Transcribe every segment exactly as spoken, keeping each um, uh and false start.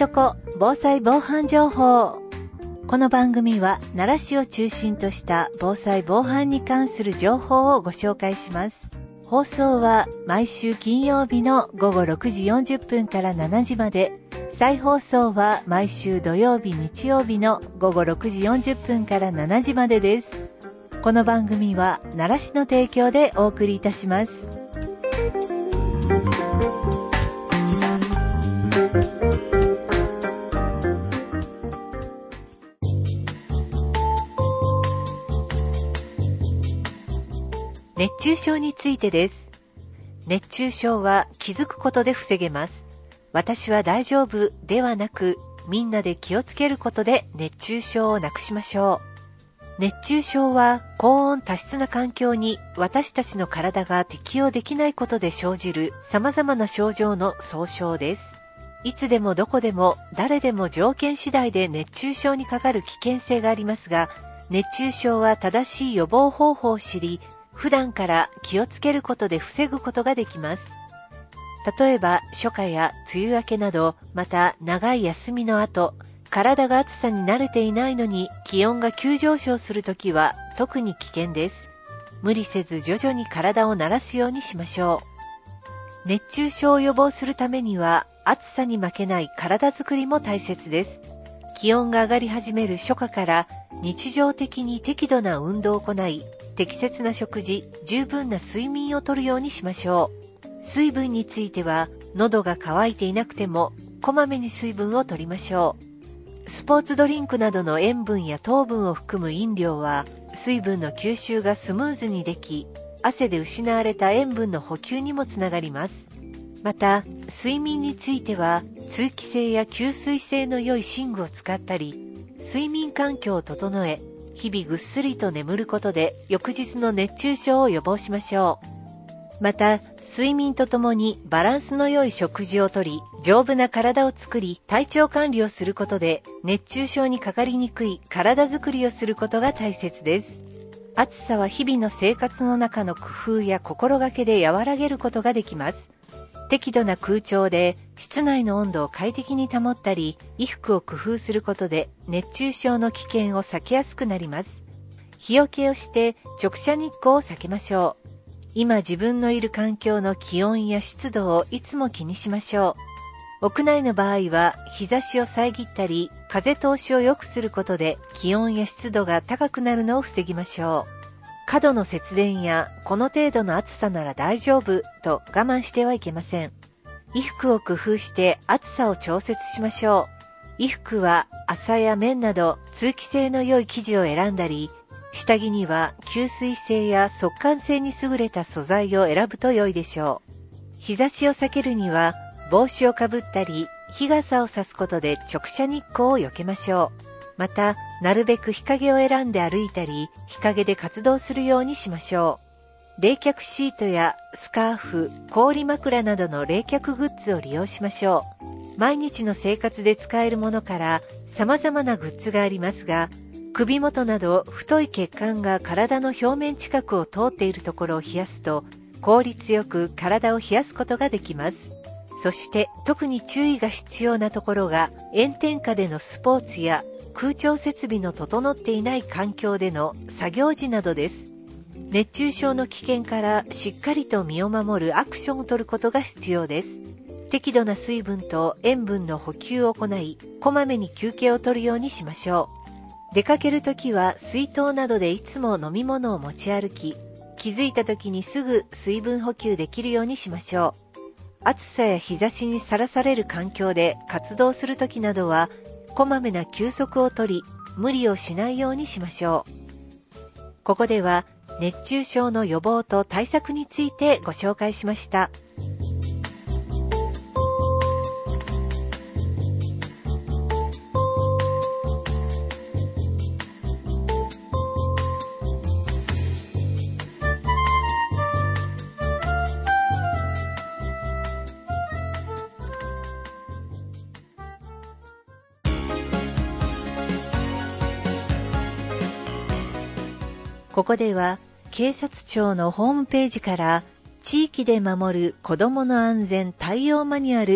とこ防災防犯情報。この番組は奈良市を中心とした防災防犯に関する情報をご紹介します。放送は毎週金曜日のごごろくじよんじゅっぷんからしちじまで、再放送は毎週土曜日日曜日のごごろくじよんじゅっぷんからしちじまでです。この番組は奈良市の提供でお送りいたします。熱中症についてです。熱中症は気づくことで防げます。私は大丈夫ではなく、みんなで気をつけることで熱中症をなくしましょう。熱中症は高温多湿な環境に私たちの体が適応できないことで生じる様々な症状の総称です。いつでもどこでも誰でも条件次第で熱中症にかかる危険性がありますが、熱中症は正しい予防方法を知り、普段から気をつけることで防ぐことができます。例えば初夏や梅雨明けなど、また長い休みの後、体が暑さに慣れていないのに気温が急上昇するときは特に危険です。無理せず徐々に体を慣らすようにしましょう。熱中症を予防するためには暑さに負けない体づくりも大切です。気温が上がり始める初夏から日常的に適度な運動を行い、適切な食事、十分な睡眠をとるようにしましょう。水分については、喉が渇いていなくても、こまめに水分をとりましょう。スポーツドリンクなどの塩分や糖分を含む飲料は、水分の吸収がスムーズにでき、汗で失われた塩分の補給にもつながります。また、睡眠については、通気性や吸水性の良い寝具を使ったり、睡眠環境を整え、日々ぐっすりと眠ることで翌日の熱中症を予防しましょう。また、睡眠とともにバランスの良い食事をとり、丈夫な体を作り、体調管理をすることで熱中症にかかりにくい体づくりをすることが大切です。暑さは日々の生活の中の工夫や心がけで和らげることができます。適度な空調で室内の温度を快適に保ったり、衣服を工夫することで熱中症の危険を避けやすくなります。日よけをして直射日光を避けましょう。今自分のいる環境の気温や湿度をいつも気にしましょう。屋内の場合は日差しを遮ったり、風通しを良くすることで気温や湿度が高くなるのを防ぎましょう。過度の節電やこの程度の暑さなら大丈夫と我慢してはいけません。衣服を工夫して暑さを調節しましょう。衣服は麻や綿など通気性の良い生地を選んだり、下着には吸水性や速乾性に優れた素材を選ぶと良いでしょう。日差しを避けるには帽子をかぶったり、日傘を差すことで直射日光を避けましょう。また、なるべく日陰を選んで歩いたり、日陰で活動するようにしましょう。冷却シートやスカーフ、氷枕などの冷却グッズを利用しましょう。毎日の生活で使えるものから様々なグッズがありますが、首元など太い血管が体の表面近くを通っているところを冷やすと、効率よく体を冷やすことができます。そして特に注意が必要なところが、炎天下でのスポーツや空調設備の整っていない環境での作業時などです。熱中症の危険からしっかりと身を守るアクションを取ることが必要です。適度な水分と塩分の補給を行い、こまめに休憩を取るようにしましょう。出かけるときは水筒などでいつも飲み物を持ち歩き、気づいたときにすぐ水分補給できるようにしましょう。暑さや日差しにさらされる環境で活動するときなどは、こまめな休息をとり、無理をしないようにしましょう。ここでは熱中症の予防と対策についてご紹介しました。ここでは警察庁のホームページから地域で守る子どもの安全対応マニュアル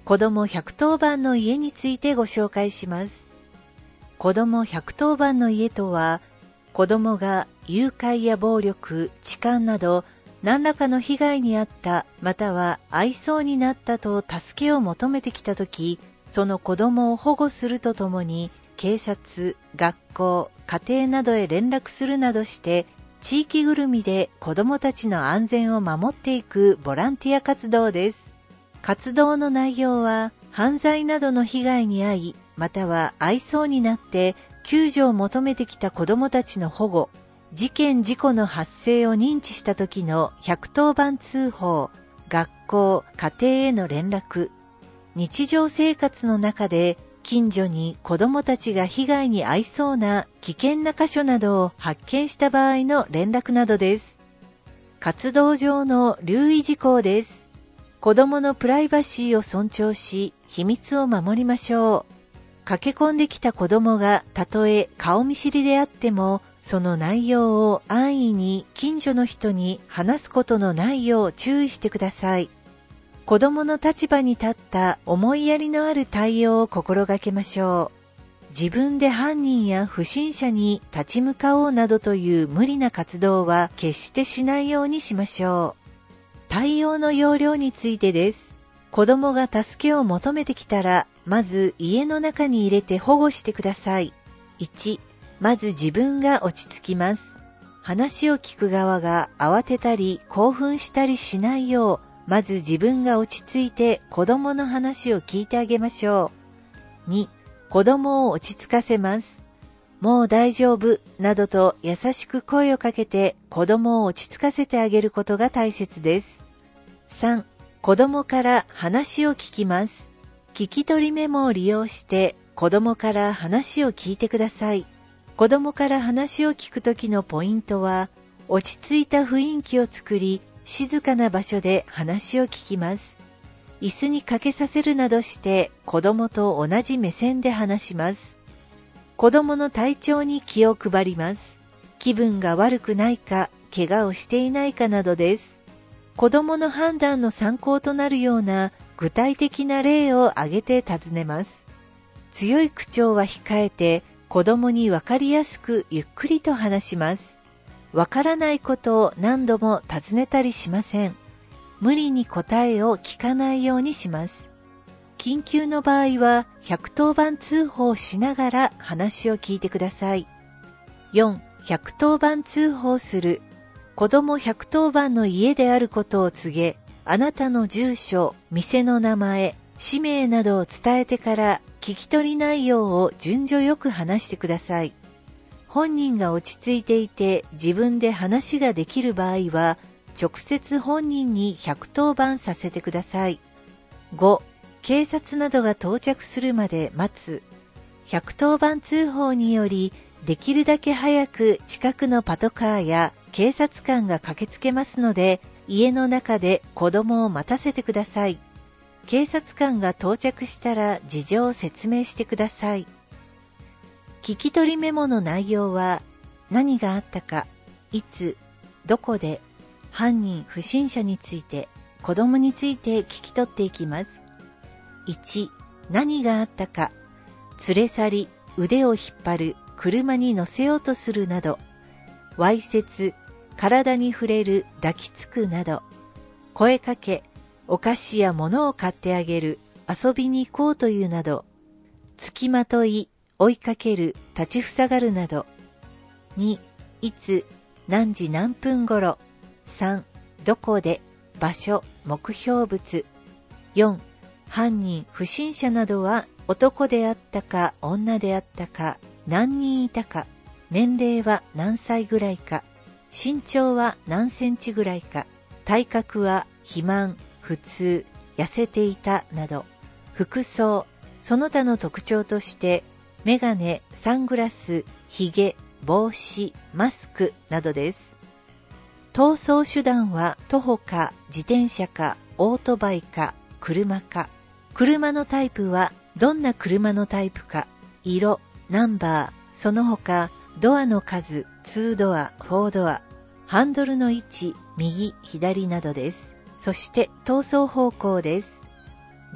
子どもひゃくとおばんの家についてご紹介します。子どもひゃくとおばんの家とは、子どもが誘拐や暴力、痴漢など何らかの被害に遭ったまたは愛想になったと助けを求めてきたとき、その子どもを保護するとともに警察、学校、家庭などへ連絡するなどして地域ぐるみで子どもたちの安全を守っていくボランティア活動です。活動の内容は犯罪などの被害に遭いまたは愛想になって救助を求めてきた子どもたちの保護、事件事故の発生を認知した時のひゃくとおばん通報、学校、家庭への連絡、日常生活の中で近所に子どもたちが被害に遭いそうな危険な箇所などを発見した場合の連絡などです。活動上の留意事項です。子どものプライバシーを尊重し、秘密を守りましょう。駆け込んできた子どもがたとえ顔見知りであっても、その内容を安易に近所の人に話すことのないよう注意してください。子どもの立場に立った思いやりのある対応を心がけましょう。自分で犯人や不審者に立ち向かおうなどという無理な活動は決してしないようにしましょう。対応の要領についてです。子どもが助けを求めてきたら、まず家の中に入れて保護してください。いち、まず自分が落ち着きます。話を聞く側が慌てたり興奮したりしないよう、まず自分が落ち着いて子供の話を聞いてあげましょう。に、子供を落ち着かせます。もう大丈夫などと優しく声をかけて子供を落ち着かせてあげることが大切です。さん、子供から話を聞きます。聞き取りメモを利用して子供から話を聞いてください。子供から話を聞くときのポイントは、落ち着いた雰囲気を作り、静かな場所で話を聞きます。椅子にかけさせるなどして子供と同じ目線で話します。子供の体調に気を配ります。気分が悪くないか、怪我をしていないかなどです。子供の判断の参考となるような具体的な例を挙げて尋ねます。強い口調は控えて、子供に分かりやすくゆっくりと話します。わからないことを何度も尋ねたりしません。無理に答えを聞かないようにします。緊急の場合はひゃくとおばん通報しながら話を聞いてください。よん、ひゃくとおばん通報する。子供ひゃくとおばんの家であることを告げ、あなたの住所、店の名前、氏名などを伝えてから聞き取り内容を順序よく話してください。本人が落ち着いていて自分で話ができる場合は直接本人にひゃくとおばんさせてください。ご、警察などが到着するまで待つ。ひゃくとおばん通報によりできるだけ早く近くのパトカーや警察官が駆けつけますので、家の中で子供を待たせてください。警察官が到着したら事情を説明してください。聞き取りメモの内容は、何があったか、いつ、どこで、犯人、不審者について、子供について聞き取っていきます。いち、何があったか、連れ去り、腕を引っ張る、車に乗せようとするなど、わいせつ、体に触れる、抱きつくなど、声かけ、お菓子や物を買ってあげる、遊びに行こうというなど、付きまとい、追いかける、立ちふさがるなど。に、いつ、何時何分頃。さん、どこで、場所、目標物。よん、犯人、不審者などは男であったか女であったか、何人いたか、年齢は何歳ぐらいか、身長は何センチぐらいか、体格は肥満、普通、痩せていたなど、服装、その他の特徴として、メガネ、サングラス、ヒゲ、帽子、マスクなどです。逃走手段は徒歩か自転車かオートバイか車か、車のタイプはどんな車のタイプか、色、ナンバー、その他ドアの数、ツードア、フォードア、ハンドルの位置、右、左などです。そして逃走方向です。ご、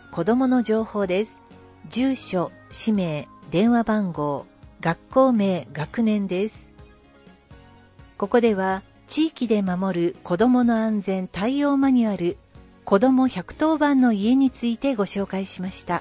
子どもの情報です。住所、氏名、電話番号、学校名、学年です。ここでは地域で守る子どもの安全対応マニュアル、子どもひゃくとおばんの家についてご紹介しました。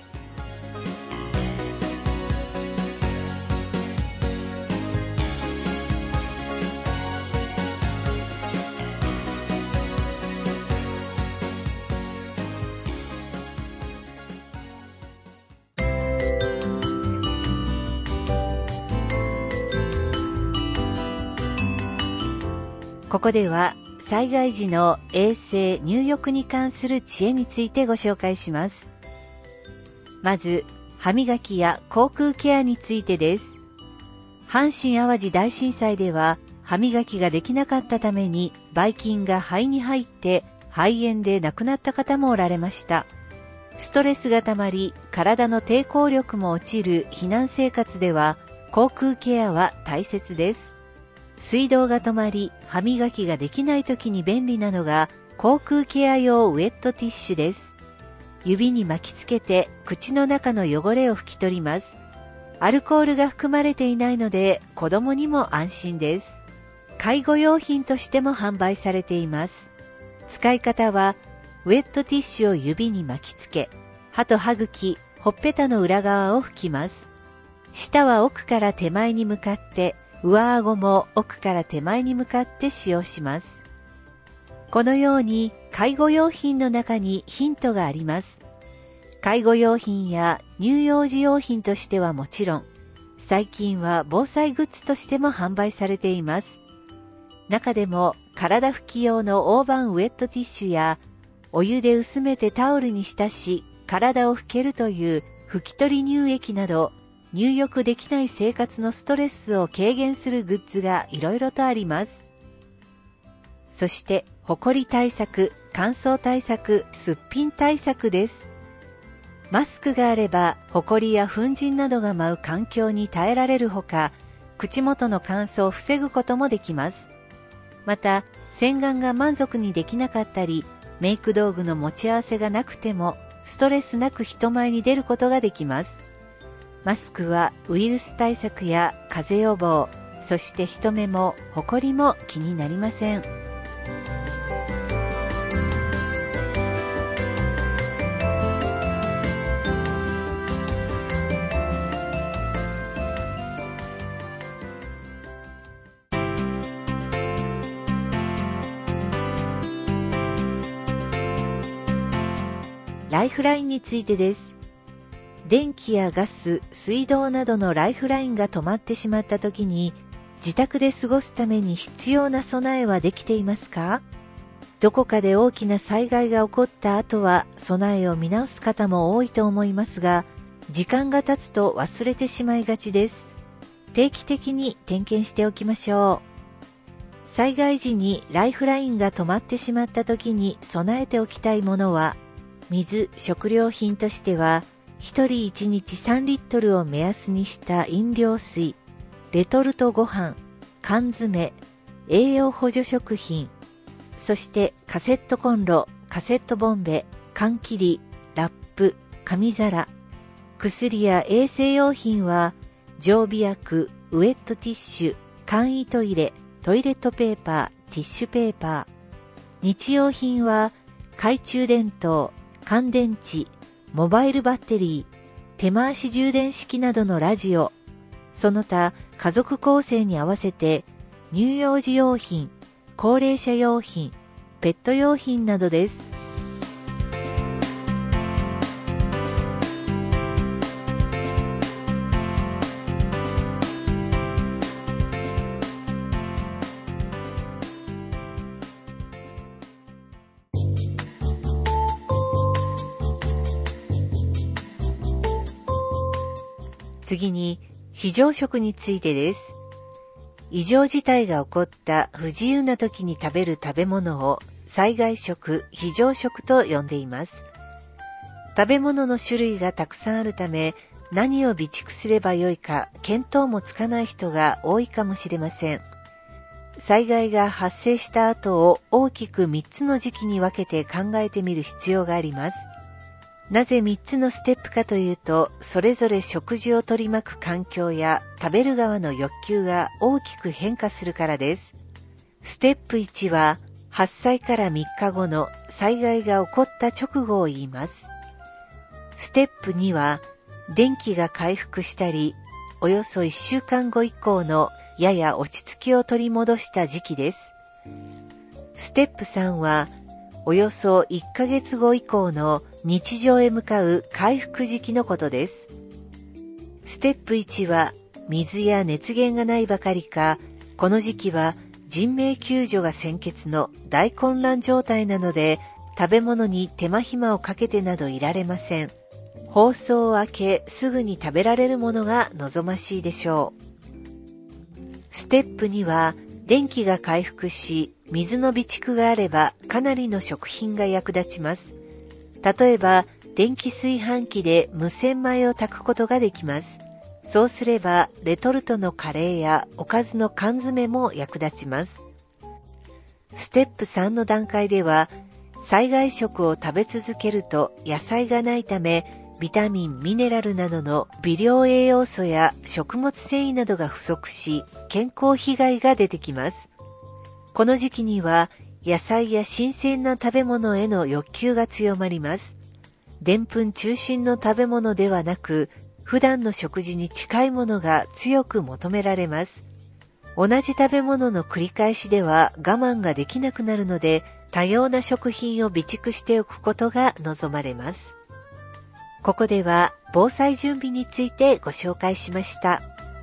ここでは災害時の衛生・入浴に関する知恵についてご紹介します。まず、歯磨きや口腔ケアについてです。阪神・淡路大震災では歯磨きができなかったためにばい菌が肺に入って肺炎で亡くなった方もおられました。ストレスがたまり体の抵抗力も落ちる避難生活では口腔ケアは大切です。水道が止まり歯磨きができない時に便利なのが口腔ケア用ウェットティッシュです。指に巻きつけて口の中の汚れを拭き取ります。アルコールが含まれていないので子供にも安心です。介護用品としても販売されています。使い方はウェットティッシュを指に巻きつけ、歯と歯茎、ほっぺたの裏側を拭きます。舌は奥から手前に向かって、上顎も奥から手前に向かって使用します。このように介護用品の中にヒントがあります。介護用品や乳幼児用品としてはもちろん、最近は防災グッズとしても販売されています。中でも体拭き用の大判ウェットティッシュやお湯で薄めてタオルに浸し体を拭けるという拭き取り乳液など、入浴できない生活のストレスを軽減するグッズがいろいろとあります。そして、ほこり対策、乾燥対策、すっぴん対策です。マスクがあれば、ほこりや粉塵などが舞う環境に耐えられるほか、口元の乾燥を防ぐこともできます。また、洗顔が満足にできなかったり、メイク道具の持ち合わせがなくても、ストレスなく人前に出ることができます。マスクはウイルス対策や風邪予防、そして人目もほこりも気になりません。ライフラインについてです。電気やガス、水道などのライフラインが止まってしまった時に、自宅で過ごすために必要な備えはできていますか？どこかで大きな災害が起こった後は備えを見直す方も多いと思いますが、時間が経つと忘れてしまいがちです。定期的に点検しておきましょう。災害時にライフラインが止まってしまった時に備えておきたいものは、水、食料品としては、ひとりいちにちさんリットルを目安にした飲料水、レトルトご飯、缶詰、栄養補助食品、そしてカセットコンロ、カセットボンベ、缶切り、ラップ、紙皿、薬や衛生用品は常備薬、ウェットティッシュ、簡易トイレ、トイレットペーパー、ティッシュペーパー。日用品は懐中電灯、乾電池、モバイルバッテリー、手回し充電式などのラジオ、その他家族構成に合わせて乳幼児用品、高齢者用品、ペット用品などです。次に、非常食についてです。異常事態が起こった不自由な時に食べる食べ物を災害食、非常食と呼んでいます。食べ物の種類がたくさんあるため、何を備蓄すればよいか見当もつかない人が多いかもしれません。災害が発生した後を大きくみっつの時期に分けて考えてみる必要があります。 なぜみっつのステップかというと、それぞれ食事を取り巻く環境や食べる側の欲求が大きく変化するからです。ステップいちは、発災からみっかごの災害が起こった直後を言います。ステップには、電気が回復したり、およそいっしゅうかんご以降のやや落ち着きを取り戻した時期です。ステップさんは、およそいっかげつご以降の日常へ向かう回復時期のことです。ステップいちは、水や熱源がないばかりか、この時期は人命救助が先決の大混乱状態なので、食べ物に手間暇をかけてなどいられません。包装を開けすぐに食べられるものが望ましいでしょう。ステップには電気が回復し水の備蓄があればかなりの食品が役立ちます。例えば電気炊飯器で無洗米を炊くことができます。そうすればレトルトのカレーやおかずの缶詰も役立ちます。ステップさんの段階では災害食を食べ続けると野菜がないためビタミン、ミネラルなどの微量栄養素や食物繊維などが不足し、健康被害が出てきます。この時期には野菜や新鮮な食べ物への欲求が強まります。でんぷん中心の食べ物ではなく、普段の食事に近いものが強く求められます。同じ食べ物の繰り返しでは我慢ができなくなるので、多様な食品を備蓄しておくことが望まれます。ここでは防災準備についてご紹介しました。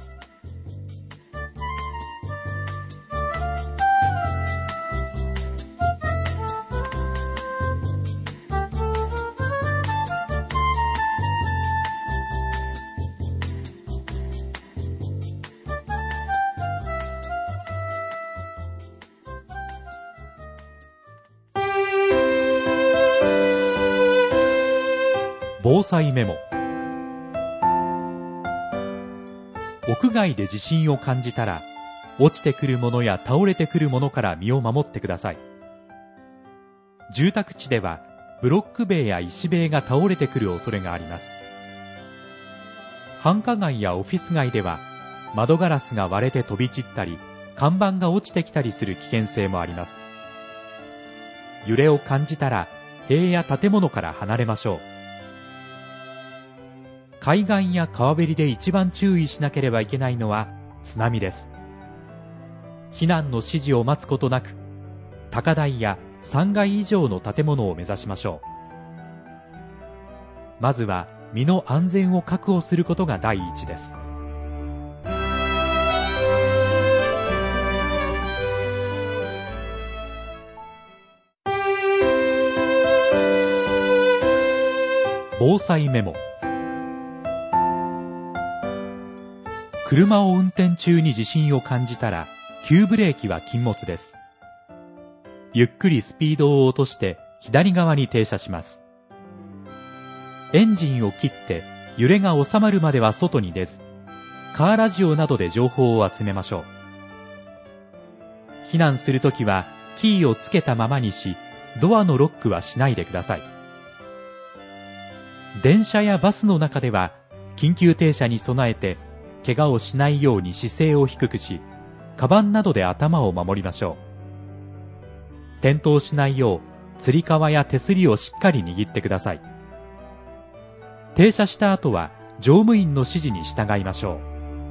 防災メモ。屋外で地震を感じたら、落ちてくるものや倒れてくるものから身を守ってください。住宅地ではブロック塀や石塀が倒れてくる恐れがあります。繁華街やオフィス街では窓ガラスが割れて飛び散ったり、看板が落ちてきたりする危険性もあります。揺れを感じたら塀や建物から離れましょう。海岸や川べりで一番注意しなければいけないのは津波です。避難の指示を待つことなく、高台やさんがい以上の建物を目指しましょう。まずは身の安全を確保することが第一です。防災メモ。車を運転中に地震を感じたら、急ブレーキは禁物です。ゆっくりスピードを落として左側に停車します。エンジンを切って揺れが収まるまでは外に出ず、カーラジオなどで情報を集めましょう。避難するときはキーをつけたままにし、ドアのロックはしないでください。電車やバスの中では緊急停車に備えて怪我をしないように姿勢を低くし、カバンなどで頭を守りましょう。転倒しないようつり革や手すりをしっかり握ってください。停車した後は乗務員の指示に従いましょう。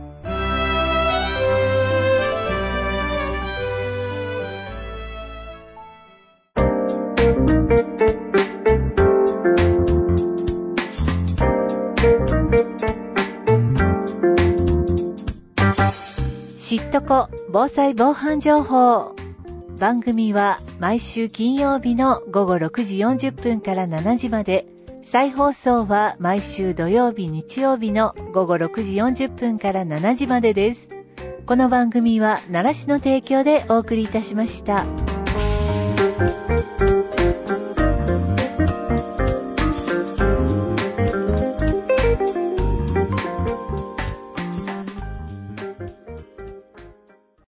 知っとこ防災防犯情報。番組は毎週金曜日のごごろくじよんじゅっぷんからしちじまで、再放送は毎週土曜日日曜日のごごろくじよんじゅっぷんからしちじまでです。この番組は奈良市の提供でお送りいたしました。